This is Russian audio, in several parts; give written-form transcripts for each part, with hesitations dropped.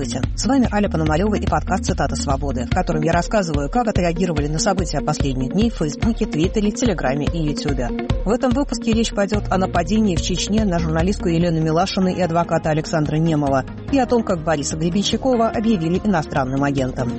Здравствуйте, с вами Аля Пономарёва и подкаст «Цитата свободы», в котором я рассказываю, как отреагировали на события последних дней в Фейсбуке, Твиттере, Телеграме и Ютубе. В этом выпуске речь пойдет о нападении в Чечне на журналистку Елену Милашину и адвоката Александра Немова и о том, как Бориса Гребенщикова объявили иностранным агентом.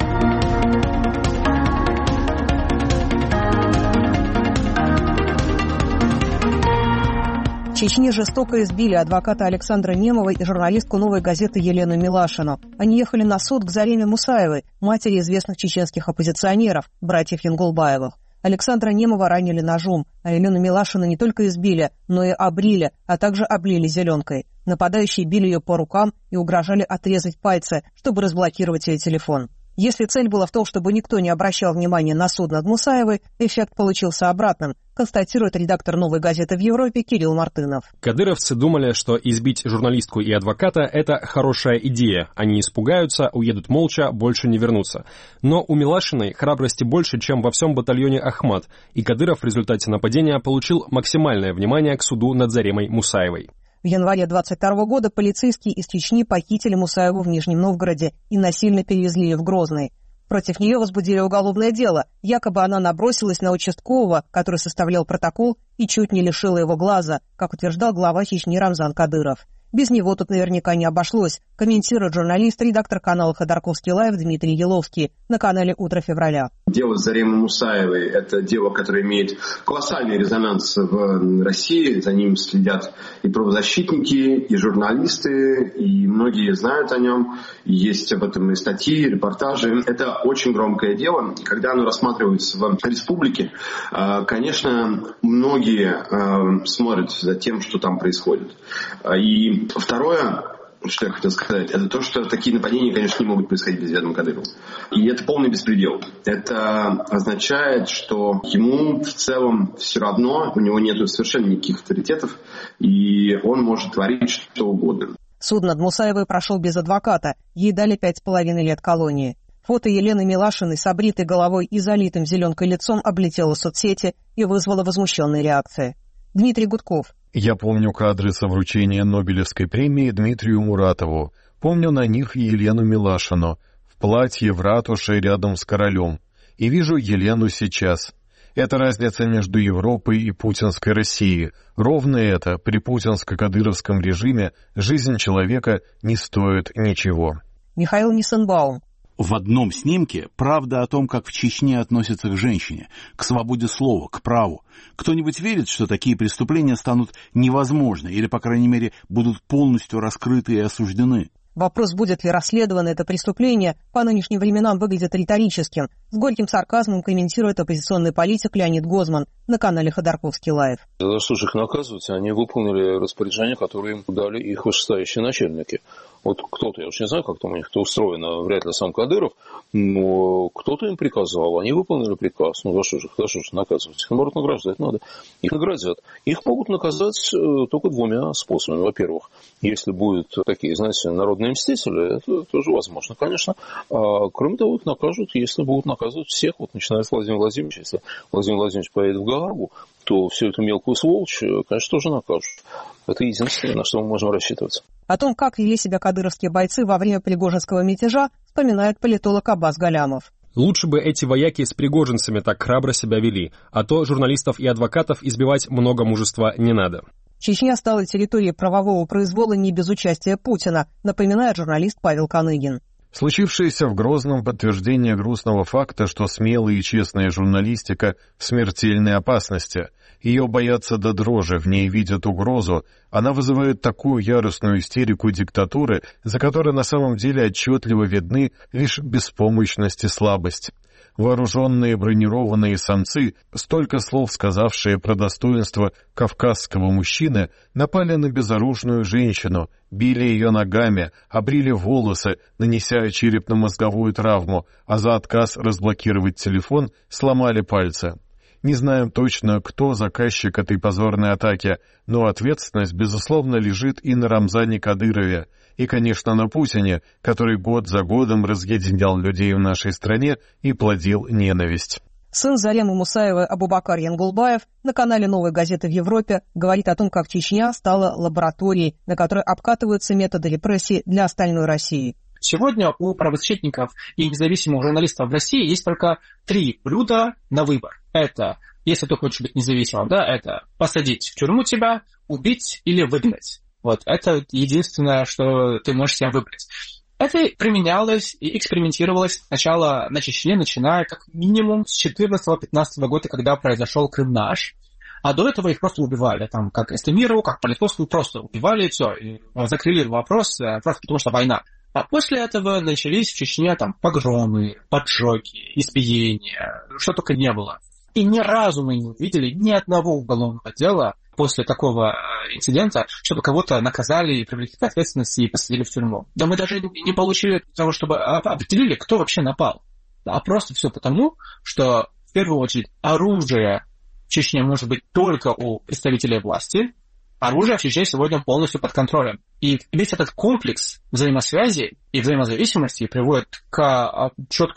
В Чечне жестоко избили адвоката Александра Немова и журналистку «Новой газеты» Елену Милашину. Они ехали на суд к Зареме Мусаевой, матери известных чеченских оппозиционеров, братьев Янгулбаевых. Александра Немова ранили ножом, а Елену Милашину не только избили, но и обрили, а также облили зеленкой. Нападающие били ее по рукам и угрожали отрезать пальцы, чтобы разблокировать ее телефон. Если цель была в том, чтобы никто не обращал внимания на суд над Мусаевой, эффект получился обратным, констатирует редактор «Новой газеты» в Европе Кирилл Мартынов. Кадыровцы думали, что избить журналистку и адвоката – это хорошая идея. Они испугаются, уедут молча, больше не вернутся. Но у Милашиной храбрости больше, чем во всем батальоне «Ахмат», и Кадыров в результате нападения получил максимальное внимание к суду над Заремой Мусаевой. В январе 22 года полицейские из Чечни похитили Мусаеву в Нижнем Новгороде и насильно перевезли ее в Грозный. Против нее возбудили уголовное дело. Якобы она набросилась на участкового, который составлял протокол, и чуть не лишила его глаза, как утверждал глава Чечни Рамзан Кадыров. Без него тут наверняка не обошлось, комментирует журналист, редактор канала «Ходорковский лайв» Дмитрий Еловский на канале «Утро февраля». Дело Заремы Мусаевой – это дело, которое имеет колоссальный резонанс в России. За ним следят и правозащитники, и журналисты, и многие знают о нем. Есть об этом и статьи, и репортажи. Это очень громкое дело. Когда оно рассматривается в республике, конечно, многие смотрят за тем, что там происходит. И второе, что я хотел сказать, это то, что такие нападения, конечно, не могут происходить без ведома Кадырова. И это полный беспредел. Это означает, что ему в целом все равно, у него нет совершенно никаких авторитетов, и он может творить что угодно. Суд над Мусаевой прошел без адвоката. Ей дали 5,5 лет колонии. Фото Елены Милашиной с обритой головой и залитым зеленкой лицом облетело соцсети и вызвало возмущенные реакции. Дмитрий Гудков. Я помню кадры со вручения Нобелевской премии Дмитрию Муратову. Помню на них и Елену Милашину в платье в ратуше рядом с королем. И вижу Елену сейчас. Это разница между Европой и путинской Россией. Ровно это, при путинско-кадыровском режиме жизнь человека не стоит ничего. Михаил Нисенбаум. В одном снимке правда о том, как в Чечне относятся к женщине, к свободе слова, к праву. Кто-нибудь верит, что такие преступления станут невозможны или, по крайней мере, будут полностью раскрыты и осуждены? Вопрос, будет ли расследовано это преступление, по нынешним временам выглядит риторическим. С горьким сарказмом комментирует оппозиционный политик Леонид Гозман на канале «Ходорковский лайв». За что же их наказывать? Они выполнили распоряжение, которое им дали их вышестоящие начальники. Вот кто-то, я уж не знаю, как там у них это устроено, вряд ли сам Кадыров, но кто-то им приказал, они выполнили приказ. Ну за что же наказывать? Их, наоборот, награждать надо. Их наградят. Их могут наказать только двумя способами. Во-первых, если будут такие, знаете, народные мстители, это тоже возможно, конечно. А кроме того, их накажут, если будут наказывать всех, вот начиная с Владимира Владимировича. Если Владимир Владимирович поедет в Гаагу, то всю эту мелкую сволочь, конечно, тоже накажут. Это единственное, на что мы можем рассчитывать. О том, как вели себя кадыровские бойцы во время пригожинского мятежа, вспоминает политолог Аббас Галямов. Лучше бы эти вояки с пригожинцами так храбро себя вели, а то журналистов и адвокатов избивать много мужества не надо. Чечня стала территорией правового произвола не без участия Путина, напоминает журналист Павел Каныгин. Случившееся в Грозном подтверждение грустного факта, что смелая и честная журналистика в смертельной опасности. Ее боятся до дрожи, в ней видят угрозу. Она вызывает такую яростную истерику диктатуры, за которой на самом деле отчетливо видны лишь беспомощность и слабость. Вооруженные бронированные самцы, столько слов сказавшие про достоинство кавказского мужчины, напали на безоружную женщину, били ее ногами, обрили волосы, нанеся черепно-мозговую травму, а за отказ разблокировать телефон сломали пальцы. Не знаем точно, кто заказчик этой позорной атаки, но ответственность, безусловно, лежит и на Рамзане Кадырове, и, конечно, на Путине, который год за годом разъединял людей в нашей стране и плодил ненависть. Сын Заремы Мусаевой Абубакар Янгулбаев на канале «Новой газеты» в Европе говорит о том, как Чечня стала лабораторией, на которой обкатываются методы репрессий для остальной России. Сегодня у правозащитников и независимых журналистов в России есть только 3 блюда на выбор. Это, если ты хочешь быть независимым, да, это посадить в тюрьму тебя, убить или выгнать. Вот это единственное, что ты можешь себе выбрать. Это применялось и экспериментировалось сначала на Чечне, начиная как минимум с 14-15 года, когда произошел Крым-Наш. А до этого их просто убивали, там, как Эстемирову, как Политковскую, просто убивали, и все, и закрыли вопрос, просто потому что война. А после этого начались в Чечне там погромы, поджоги, избиения, что только не было. И ни разу мы не увидели ни одного уголовного дела после такого инцидента, чтобы кого-то наказали и привлекли к ответственности и посадили в тюрьму. Да мы даже не получили того, чтобы определили, кто вообще напал. А просто все потому, что в первую очередь оружие в Чечне может быть только у представителей власти. Оружие в Чечне сегодня полностью под контролем. И весь этот комплекс взаимосвязи и взаимозависимости приводит к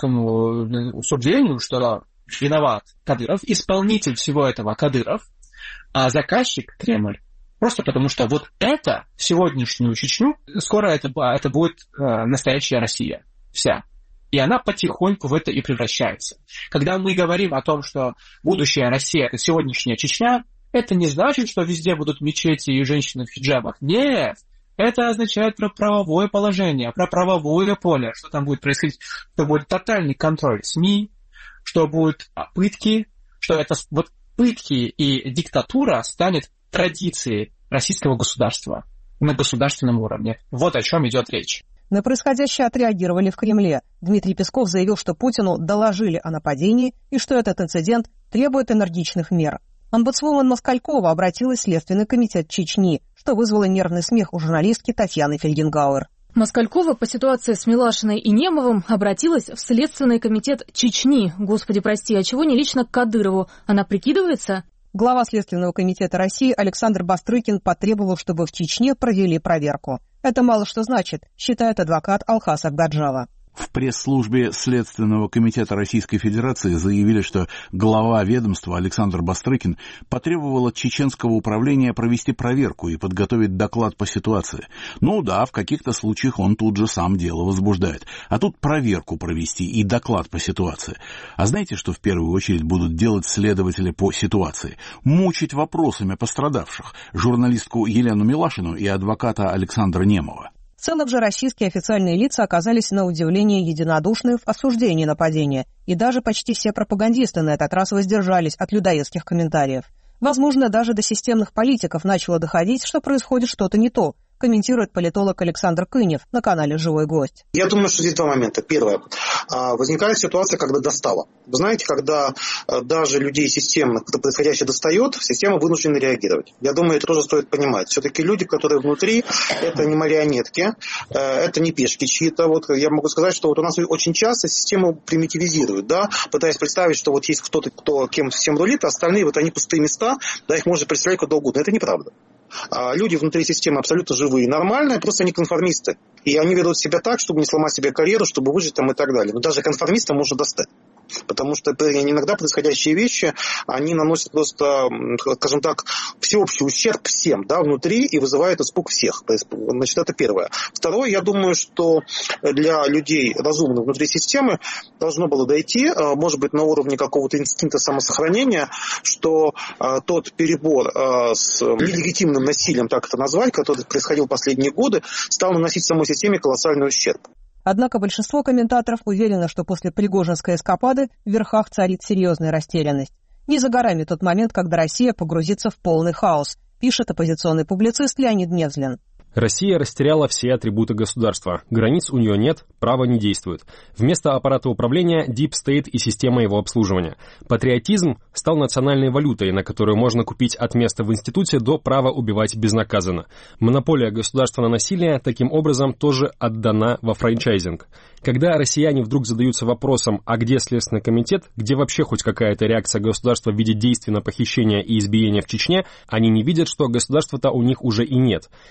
четкому суждению, что виноват Кадыров, исполнитель всего этого Кадыров, а заказчик Кремль. Просто потому что вот это, сегодняшнюю Чечню, скоро это будет настоящая Россия. Вся. И она потихоньку в это и превращается. Когда мы говорим о том, что будущая Россия – это сегодняшняя Чечня, это не значит, что везде будут мечети и женщины в хиджабах. Нет! Это означает про правовое положение, про правовое поле, что там будет происходить, что будет тотальный контроль СМИ, что будут пытки, что это вот пытки и диктатура станет традицией российского государства на государственном уровне. Вот о чем идет речь. На происходящее отреагировали в Кремле. Дмитрий Песков заявил, что Путину доложили о нападении и что этот инцидент требует энергичных мер. Омбудсвумен Москалькова обратилась в Следственный комитет Чечни, что вызвало нервный смех у журналистки Татьяны Фельгенгауэр. Москалькова по ситуации с Милашиной и Немовым обратилась в Следственный комитет Чечни. Господи, прости, а чего не лично к Кадырову? Она прикидывается? Глава Следственного комитета России Александр Бастрыкин потребовал, чтобы в Чечне провели проверку. Это мало что значит, считает адвокат Алхас Акгаджава. В пресс-службе Следственного комитета Российской Федерации заявили, что глава ведомства Александр Бастрыкин потребовал от чеченского управления провести проверку и подготовить доклад по ситуации. Ну да, в каких-то случаях он тут же сам дело возбуждает. А тут проверку провести и доклад по ситуации. А знаете, что в первую очередь будут делать следователи по ситуации? Мучить вопросами пострадавших журналистку Елену Милашину и адвоката Александра Немова. В целом же российские официальные лица оказались на удивление единодушны в осуждении нападения, и даже почти все пропагандисты на этот раз воздержались от людоедских комментариев. Возможно, даже до системных политиков начало доходить, что происходит что-то не то, комментирует политолог Александр Кынев на канале «Живой гость». Я думаю, что здесь два момента. Первое. Возникает ситуация, когда достало. Вы знаете, когда даже людей системно происходящее достает, система вынуждена реагировать. Я думаю, это тоже стоит понимать. Все-таки люди, которые внутри, это не марионетки, это не пешки чьи-то. Вот я могу сказать, что вот у нас очень часто систему примитивизируют, да, пытаясь представить, что вот есть кто-то, кто кем-то всем рулит, а остальные вот они пустые места, да, их можно представлять куда угодно. Это неправда. Люди внутри системы абсолютно живые и нормальные, просто они конформисты. И они ведут себя так, чтобы не сломать себе карьеру, чтобы выжить там и так далее. Но даже конформиста можно достать. Потому что иногда происходящие вещи, они наносят просто, скажем так, всеобщий ущерб всем, да, внутри и вызывают испуг всех. Значит, это первое. Второе, я думаю, что для людей разумных внутри системы должно было дойти, может быть, на уровне какого-то инстинкта самосохранения, что тот перебор с нелегитимным насилием, так это назвать, который происходил последние годы, стал наносить самой системе колоссальный ущерб. Однако большинство комментаторов уверено, что после пригожинской эскапады в верхах царит серьезная растерянность. Не за горами тот момент, когда Россия погрузится в полный хаос, пишет оппозиционный публицист Леонид Невзлин. Россия растеряла все атрибуты государства. Границ у нее нет, право не действует. Вместо аппарата управления – Deep State и система его обслуживания. Патриотизм стал национальной валютой, на которую можно купить от места в институте до права убивать безнаказанно. Монополия государства на насилие таким образом тоже отдана во франчайзинг. Когда россияне вдруг задаются вопросом, а где Следственный комитет, где вообще хоть какая-то реакция государства в виде действий на похищение и избиение в Чечне, они не видят, что государства-то у них уже и нет. Есть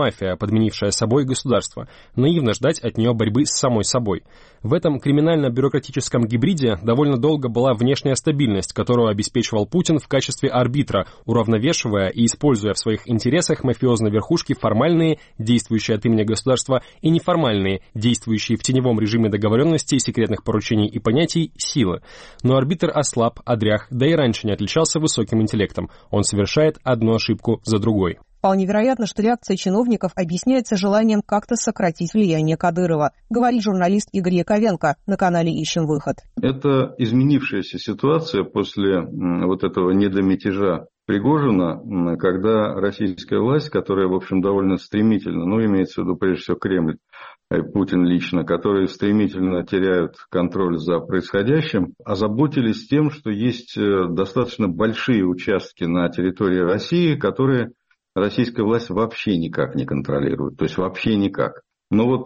мафия, подменившая собой государство. Наивно ждать от нее борьбы с самой собой. В этом криминально-бюрократическом гибриде довольно долго была внешняя стабильность, которую обеспечивал Путин в качестве арбитра, уравновешивая и используя в своих интересах мафиозной верхушки формальные, действующие от имени государства, и неформальные, действующие в теневом режиме договоренностей, секретных поручений и понятий, силы. Но арбитр ослаб, одрях, да и раньше не отличался высоким интеллектом. Он совершает одну ошибку за другой. Вполне вероятно, что реакция чиновников объясняется желанием как-то сократить влияние Кадырова, говорит журналист Игорь Яковенко на канале «Ищем выход». Это изменившаяся ситуация после вот этого недомятежа Пригожина, когда российская власть, которая, в общем, довольно стремительно, имеется в виду прежде всего Кремль, Путин лично, которые стремительно теряют контроль за происходящим, озаботились тем, что есть достаточно большие участки на территории России, которые российская власть вообще никак не контролирует, то есть вообще никак. Но вот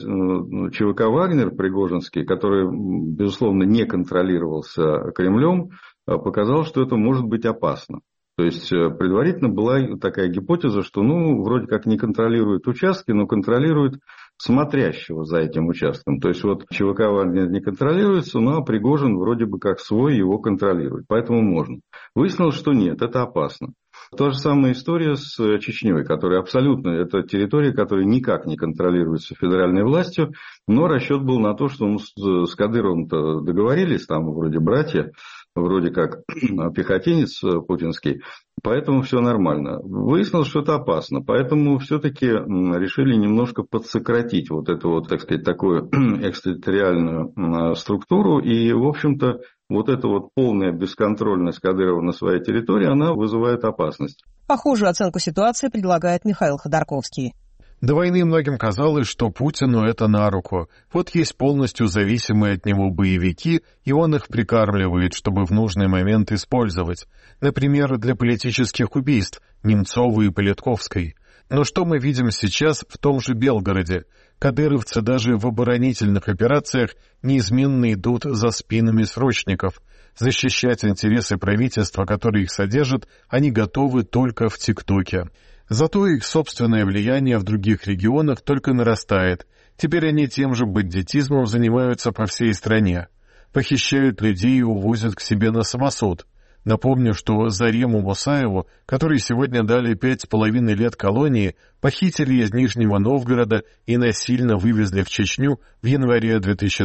ЧВК «Вагнер» пригожинский, который, безусловно, не контролировался Кремлем, показал, что это может быть опасно. То есть предварительно была такая гипотеза, что вроде как не контролирует участки, но контролирует смотрящего за этим участком. То есть вот ЧВК «Вагнер» не контролируется, а Пригожин вроде бы как свой его контролирует, поэтому можно. Выяснилось, что нет, это опасно. Та же самая история с Чечней, которая абсолютно, это территория, которая никак не контролируется федеральной властью, но расчет был на то, что с Кадыровым-то договорились, там вроде братья, вроде как пехотинец путинский, поэтому все нормально. Выяснилось, что это опасно, поэтому все-таки решили немножко подсократить вот эту так сказать, такую экстерриториальную структуру, и, в общем-то, вот эта полная бесконтрольность Кадырова на своей территории, она вызывает опасность. Похожую оценку ситуации предлагает Михаил Ходорковский. До войны многим казалось, что Путину это на руку. Вот есть полностью зависимые от него боевики, и он их прикармливает, чтобы в нужный момент использовать. Например, для политических убийств Немцова и Политковской. Но что мы видим сейчас в том же Белгороде? Кадыровцы даже в оборонительных операциях неизменно идут за спинами срочников. Защищать интересы правительства, которое их содержит, они готовы только в ТикТоке. Зато их собственное влияние в других регионах только нарастает. Теперь они тем же бандитизмом занимаются по всей стране. Похищают людей и увозят к себе на самосуд. Напомню, что Зарему Мусаеву, который сегодня дали 5,5 лет колонии, похитили из Нижнего Новгорода и насильно вывезли в Чечню в январе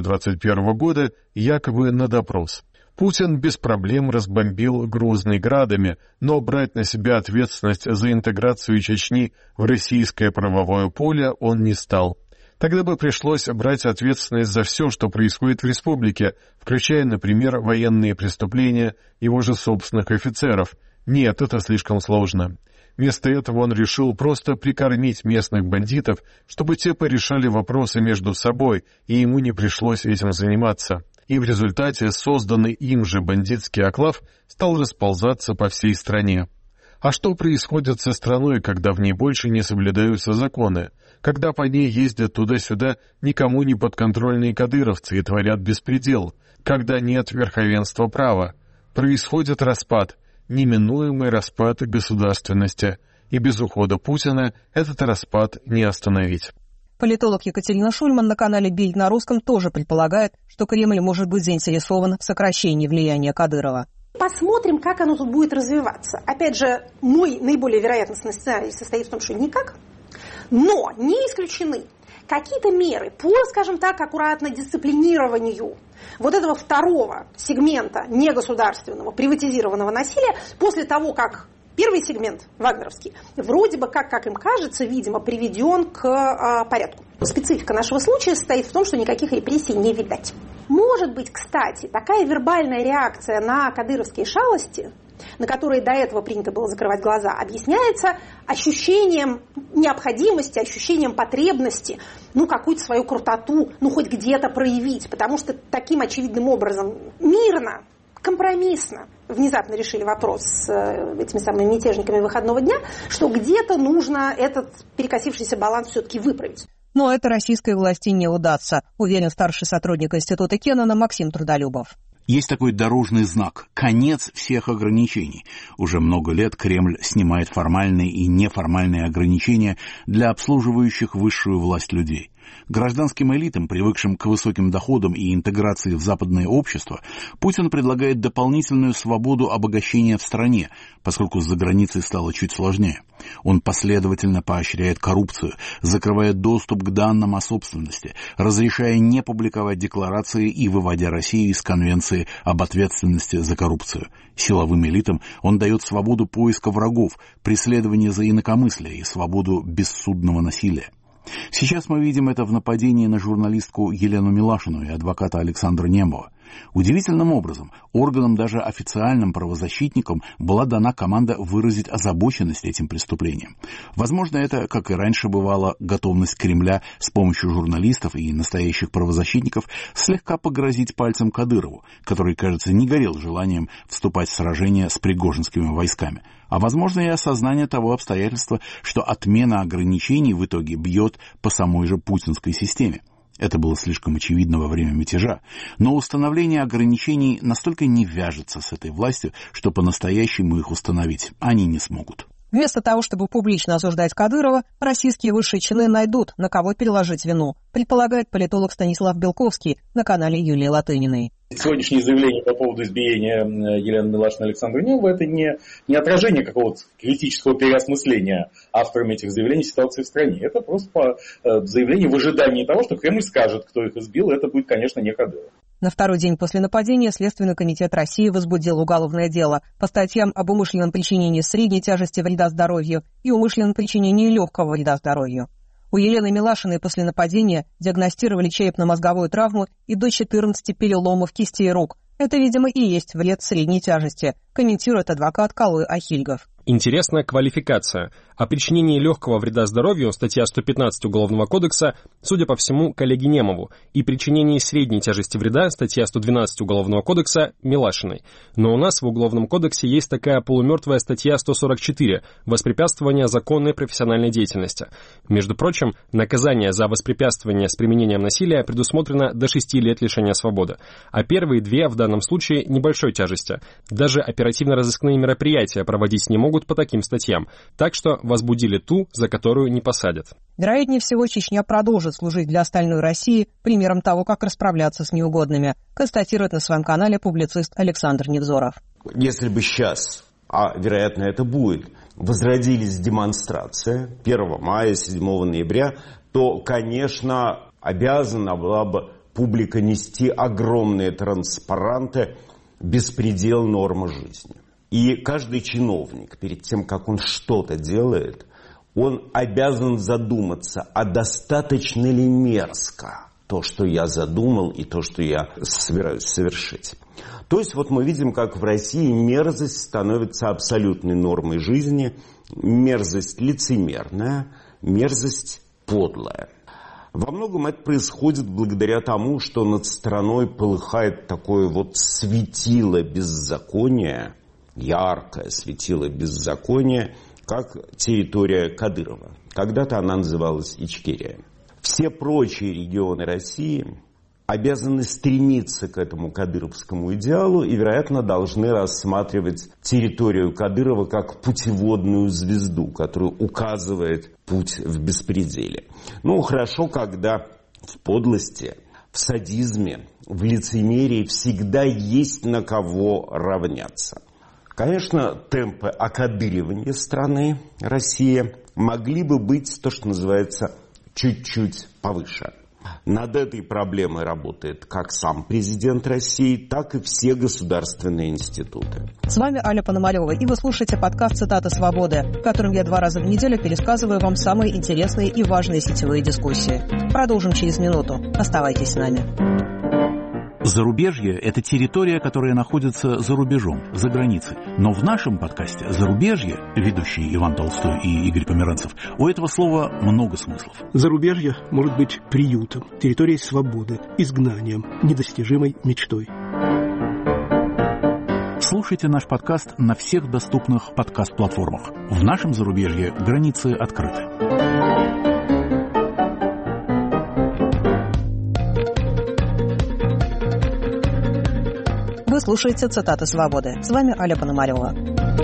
2021 года якобы на допрос. Путин без проблем разбомбил Грозный градами, но брать на себя ответственность за интеграцию Чечни в российское правовое поле он не стал. Тогда бы пришлось брать ответственность за все, что происходит в республике, включая, например, военные преступления его же собственных офицеров. Нет, это слишком сложно. Вместо этого он решил просто прикормить местных бандитов, чтобы те порешали вопросы между собой, и ему не пришлось этим заниматься. И в результате созданный им же бандитский оклав стал расползаться по всей стране. А что происходит со страной, когда в ней больше не соблюдаются законы? Когда по ней ездят туда-сюда никому не подконтрольные кадыровцы и творят беспредел? Когда нет верховенства права? Происходит распад, неминуемый распад государственности. И без ухода Путина этот распад не остановить. Политолог Екатерина Шульман на канале «Бильд на русском» тоже предполагает, что Кремль может быть заинтересован в сокращении влияния Кадырова. Посмотрим, как оно тут будет развиваться. Опять же, мой наиболее вероятностный сценарий состоит в том, что никак, но не исключены какие-то меры по, скажем так, аккуратно дисциплинированию вот этого второго сегмента негосударственного, приватизированного насилия после того, как первый сегмент, вагнеровский, вроде бы, как им кажется, видимо, приведен к порядку. Специфика нашего случая состоит в том, что никаких репрессий не видать. Может быть, кстати, такая вербальная реакция на кадыровские шалости, на которые до этого принято было закрывать глаза, объясняется ощущением необходимости, ощущением потребности, какую-то свою крутоту, хоть где-то проявить, потому что таким очевидным образом мирно, компромиссно внезапно решили вопрос с этими самыми мятежниками выходного дня, что где-то нужно этот перекосившийся баланс все-таки выправить. Но это российской власти не удастся, уверен старший сотрудник Института Кеннона Максим Трудолюбов. Есть такой дорожный знак – конец всех ограничений. Уже много лет Кремль снимает формальные и неформальные ограничения для обслуживающих высшую власть людей. Гражданским элитам, привыкшим к высоким доходам и интеграции в западное общество, Путин предлагает дополнительную свободу обогащения в стране, поскольку за границей стало чуть сложнее. Он последовательно поощряет коррупцию, закрывая доступ к данным о собственности, разрешая не публиковать декларации и выводя Россию из Конвенции об ответственности за коррупцию. Силовым элитам он дает свободу поиска врагов, преследования за инакомыслие и свободу бессудного насилия. Сейчас мы видим это в нападении на журналистку Елену Милашину и адвоката Александра Немова. Удивительным образом, органам, даже официальным правозащитникам, была дана команда выразить озабоченность этим преступлением. Возможно, это, как и раньше бывало, готовность Кремля с помощью журналистов и настоящих правозащитников слегка погрозить пальцем Кадырову, который, кажется, не горел желанием вступать в сражение с пригожинскими войсками. А возможно и осознание того обстоятельства, что отмена ограничений в итоге бьет по самой же путинской системе. Это было слишком очевидно во время мятежа, но установление ограничений настолько не вяжется с этой властью, что по-настоящему их установить они не смогут. Вместо того, чтобы публично осуждать Кадырова, российские высшие чины найдут, на кого переложить вину, предполагает политолог Станислав Белковский на канале Юлии Латыниной. Сегодняшнее заявление по поводу избиения Елены Милашиной и Александра Немова – это не отражение какого-то критического переосмысления авторами этих заявлений ситуации в стране. Это просто заявление в ожидании того, что Кремль скажет, кто их избил, и это будет, конечно, не Кадыров. На второй день после нападения Следственный комитет России возбудил уголовное дело по статьям об умышленном причинении средней тяжести вреда здоровью и умышленном причинении легкого вреда здоровью. У Елены Милашиной после нападения диагностировали черепно-мозговую травму и до 14 переломов кистей рук. Это, видимо, и есть вред средней тяжести, комментирует адвокат Калой Ахильгов. Интересная квалификация. О причинении легкого вреда здоровью, статья 115 Уголовного кодекса, судя по всему, коллеге Немову, и причинении средней тяжести вреда, статья 112 Уголовного кодекса, Милашиной. Но у нас в Уголовном кодексе есть такая полумертвая статья 144 «Воспрепятствование законной профессиональной деятельности». Между прочим, наказание за воспрепятствование с применением насилия предусмотрено до 6 лет лишения свободы, а первые 2 в данном случае небольшой тяжести. Даже оперативно-розыскные мероприятия проводить не могут по таким статьям, так что возбудили ту, за которую не посадят. Вероятнее всего, Чечня продолжит служить для остальной России примером того, как расправляться с неугодными, констатирует на своем канале публицист Александр Невзоров. Если бы сейчас, а вероятно это будет, возродились демонстрации 1 мая, 7 ноября, то, конечно, обязана была бы публика нести огромные транспаранты «Беспредел, норма жизни». И каждый чиновник, перед тем, как он что-то делает, он обязан задуматься, а достаточно ли мерзко то, что я задумал, и то, что я собираюсь совершить. То есть вот мы видим, как в России мерзость становится абсолютной нормой жизни, мерзость лицемерная, мерзость подлая. Во многом это происходит благодаря тому, что над страной полыхает такое вот светило беззакония, яркое светило беззакония, как территория Кадырова. Когда-то она называлась Ичкерия. Все прочие регионы России обязаны стремиться к этому кадыровскому идеалу и, вероятно, должны рассматривать территорию Кадырова как путеводную звезду, которая указывает путь в беспределе. Ну, хорошо, когда в подлости, в садизме, в лицемерии всегда есть на кого равняться. Конечно, темпы окадыривания страны, России, могли бы быть, то, что называется, чуть-чуть повыше. Над этой проблемой работает как сам президент России, так и все государственные институты. С вами Аля Пономарева, и вы слушаете подкаст «Цитаты свободы», в котором я 2 раза в неделю пересказываю вам самые интересные и важные сетевые дискуссии. Продолжим через минуту. Оставайтесь с нами. Зарубежье – это территория, которая находится за рубежом, за границей. Но в нашем подкасте «Зарубежье», ведущие Иван Толстой и Игорь Померанцев, у этого слова много смыслов. Зарубежье может быть приютом, территорией свободы, изгнанием, недостижимой мечтой. Слушайте наш подкаст на всех доступных подкаст-платформах. В нашем зарубежье границы открыты. Вы слушаете «Цитаты свободы». С вами Аля Пономарева.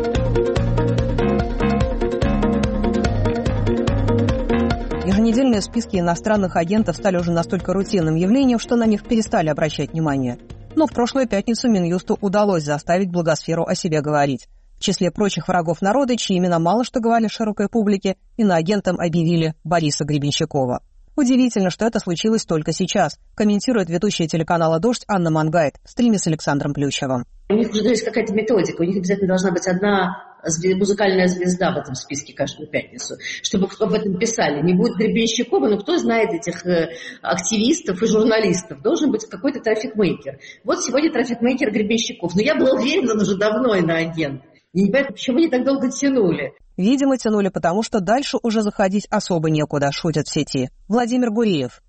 Еженедельные списки иностранных агентов стали уже настолько рутинным явлением, что на них перестали обращать внимание. Но в прошлую пятницу Минюсту удалось заставить благосферу о себе говорить. В числе прочих врагов народа, чьи имена мало что говорили широкой публике, иноагентом объявили Бориса Гребенщикова. Удивительно, что это случилось только сейчас, комментирует ведущая телеканала «Дождь» Анна Мангайт в стриме с Александром Плющевым. У них уже есть какая-то методика, у них обязательно должна быть одна музыкальная звезда в этом списке каждую пятницу, чтобы об этом писали. Не будет Гребенщикова, но кто знает этих активистов и журналистов? Должен быть какой-то трафикмейкер. Вот сегодня трафикмейкер Гребенщиков. Но я была уверена, он уже давно иноагент. Я не понимаю, почему они так долго тянули. Видимо, тянули, потому что дальше уже заходить особо некуда, шутят в сети. Владимир Гуриев.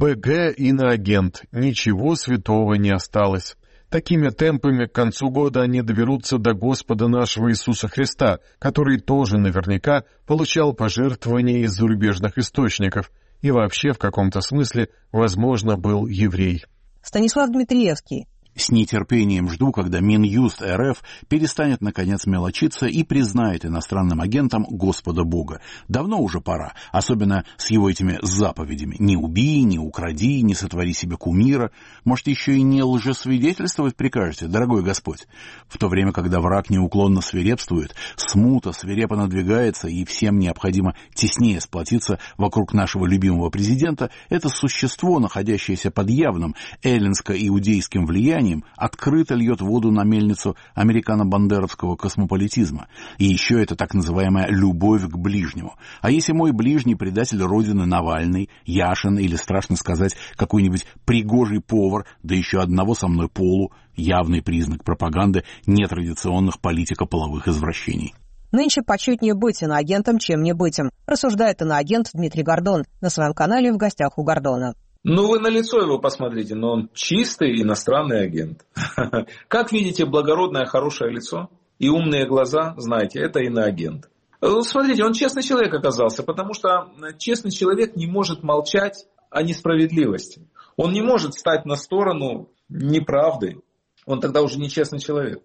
БГ иноагент. Ничего святого не осталось. Такими темпами к концу года они доберутся до Господа нашего Иисуса Христа, который тоже наверняка получал пожертвования из зарубежных источников и вообще в каком-то смысле, возможно, был еврей. Станислав Дмитриевский. С нетерпением жду, когда Минюст РФ перестанет, наконец, мелочиться и признает иностранным агентом Господа Бога. Давно уже пора, особенно с его этими заповедями. Не убей, не укради, не сотвори себе кумира. Может, еще и не лжесвидетельствовать прикажете, дорогой Господь? В то время, когда враг неуклонно свирепствует, смута свирепо надвигается, и всем необходимо теснее сплотиться вокруг нашего любимого президента, это существо, находящееся под явным эллинско-иудейским влиянием, открыто льет воду на мельницу американо-бандеровского космополитизма. И еще это так называемая любовь к ближнему. А если мой ближний предатель Родины Навальный, Яшин или, страшно сказать, какой-нибудь пригожий повар, да еще одного со мной полу, явный признак пропаганды нетрадиционных политико-половых извращений. Нынче почетнее быть иноагентом, чем не быть им, рассуждает иноагент Дмитрий Гордон на своем канале «В гостях у Гордона». Ну, вы на лицо его посмотрите, но он чистый иностранный агент. Как видите, благородное, хорошее лицо и умные глаза, знаете, это иноагент. Смотрите, он честный человек оказался, потому что честный человек не может молчать о несправедливости. Он не может стать на сторону неправды. Он тогда уже не честный человек.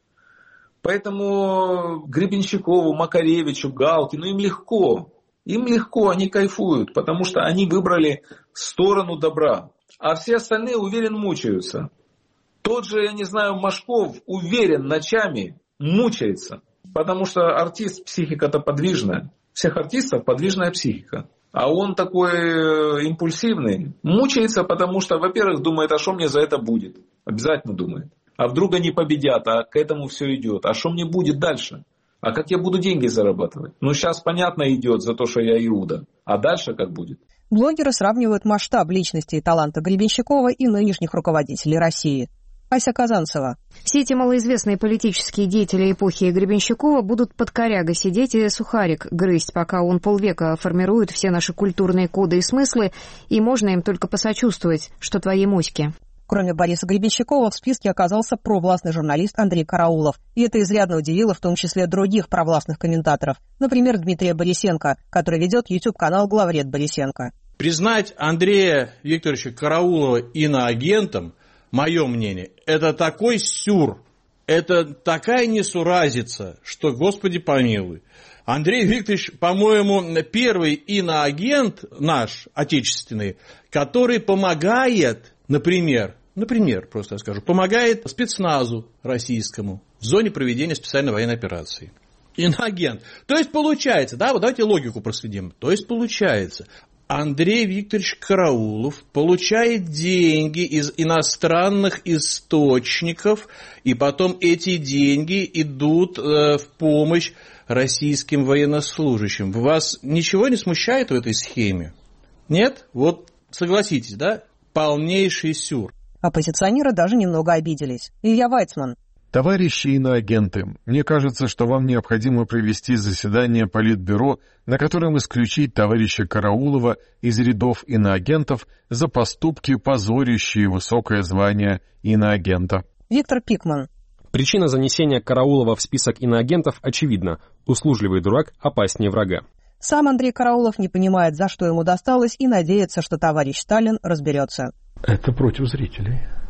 Поэтому Гребенщикову, Макаревичу, Галкину им легко. Им легко, они кайфуют, потому что они выбрали сторону добра. А все остальные, уверен, мучаются. Тот же, я не знаю, Машков, уверен, ночами мучается. Потому что артист, психика-то подвижная. Всех артистов подвижная психика. А он такой импульсивный. Мучается, потому что, во-первых, думает, а что мне за это будет? Обязательно думает. А вдруг они победят, а к этому все идет. А что мне будет дальше? А как я буду деньги зарабатывать? Ну, сейчас, понятно, идет за то, что я Иуда. А дальше как будет? Блогеры сравнивают масштаб личности и таланта Гребенщикова и нынешних руководителей России. Ася Казанцева. Все эти малоизвестные политические деятели эпохи Гребенщикова будут под корягой сидеть и сухарик грызть, пока он полвека формирует все наши культурные коды и смыслы, и можно им только посочувствовать, что твои моськи. Кроме Бориса Гребенщикова в списке оказался провластный журналист Андрей Караулов. И это изрядно удивило в том числе других провластных комментаторов. Например, Дмитрия Борисенко, который ведет YouTube-канал «Главред Борисенко». Признать Андрея Викторовича Караулова иноагентом, мое мнение, это такой сюр, это такая несуразица, что, Господи помилуй. Андрей Викторович, по-моему, первый иноагент наш, отечественный, который помогает... Например, просто я скажу, помогает спецназу российскому в зоне проведения специальной военной операции. Иноагент. То есть получается, да, вот давайте логику проследим. То есть получается, Андрей Викторович Караулов получает деньги из иностранных источников, и потом эти деньги идут в помощь российским военнослужащим. Вас ничего не смущает в этой схеме? Нет? Вот согласитесь, да? Полнейший сюр. Оппозиционеры даже немного обиделись. Илья Вайцман. Товарищи иноагенты, мне кажется, что вам необходимо провести заседание Политбюро, на котором исключить товарища Караулова из рядов иноагентов за поступки, позорящие высокое звание иноагента. Виктор Пикман. Причина занесения Караулова в список иноагентов очевидна. Услужливый дурак опаснее врага. Сам Андрей Караулов не понимает, за что ему досталось, и надеется, что товарищ Сталин разберется. Это против зрителей.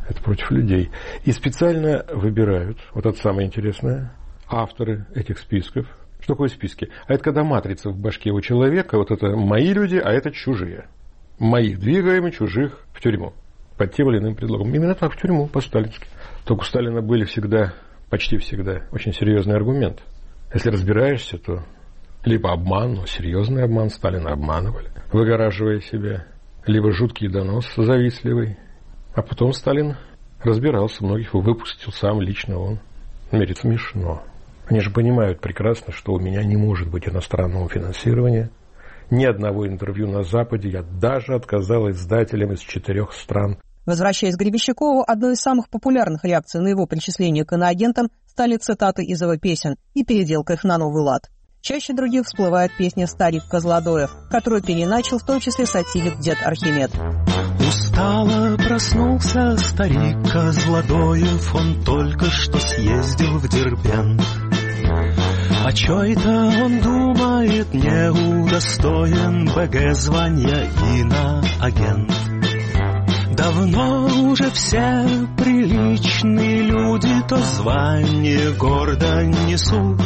это против людей. И специально выбирают, вот это самое интересное, авторы этих списков. Что такое списки? А это когда матрица в башке у человека, вот это мои люди, а это чужие. Моих двигаем, чужих в тюрьму. Под тем или иным предлогом. Именно так, в тюрьму, по-сталински. Только у Сталина были всегда, почти всегда, очень серьезный аргумент. Если разбираешься, то либо обман, но серьезный обман, Сталина обманывали, выгораживая себя, либо жуткий донос завистливый. А потом Сталин разбирался, многих выпустил сам, лично он. Мерит смешно. Они же понимают прекрасно, что у меня не может быть иностранного финансирования. Ни одного интервью на Западе. Я даже отказал издателям из 4 стран. Возвращаясь к Гребенщикову, одной из самых популярных реакций на его причисление к иноагентам стали цитаты из его песен и переделка их на новый лад. Чаще других всплывает песня «Старик Козлодоев», которую переначал в том числе сатирик дед Архимед. Устало проснулся старик Козлодоев, он только что съездил в Дербент. А чё это он думает, не удостоен БГ звания иноагент? Давно уже все приличные люди то звание гордо несут,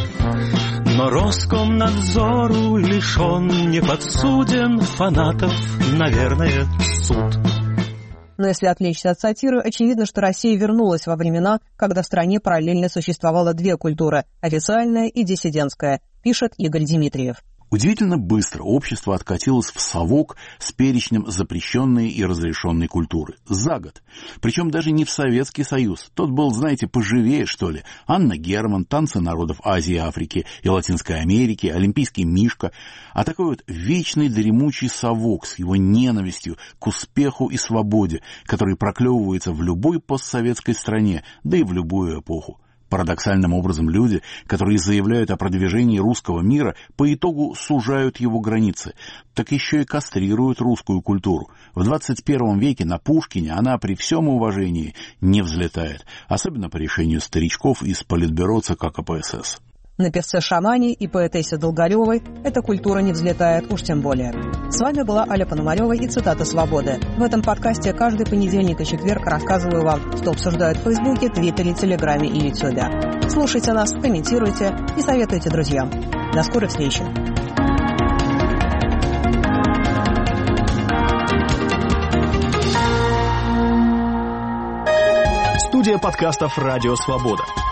но Роскомнадзору лишь он не подсуден, фанатов, наверное, суд. Но если отвлечься от сатиры, очевидно, что Россия вернулась во времена, когда в стране параллельно существовало 2 культуры – официальная и диссидентская, пишет Игорь Дмитриев. Удивительно быстро общество откатилось в совок с перечнем запрещенной и разрешенной культуры. За год. Причем даже не в Советский Союз. Тот был, знаете, поживее, что ли. Анна Герман, танцы народов Азии, Африки и Латинской Америки, олимпийский Мишка. А такой вот вечный дремучий совок с его ненавистью к успеху и свободе, который проклевывается в любой постсоветской стране, да и в любую эпоху. Парадоксальным образом люди, которые заявляют о продвижении русского мира, по итогу сужают его границы, так еще и кастрируют русскую культуру. В 21 веке на Пушкине она при всем уважении не взлетает, особенно по решению старичков из политбюро ЦК КПСС. На певце-шамане и поэтессе Долгоревой эта культура не взлетает, уж тем более. С вами была Аля Пономарева и цитата «Свободы». В этом подкасте каждый понедельник и четверг рассказываю вам, что обсуждают в Фейсбуке, Твиттере, Телеграме и Ютубе. Слушайте нас, комментируйте и советуйте друзьям. До скорой встречи. Студия подкастов «Радио Свобода».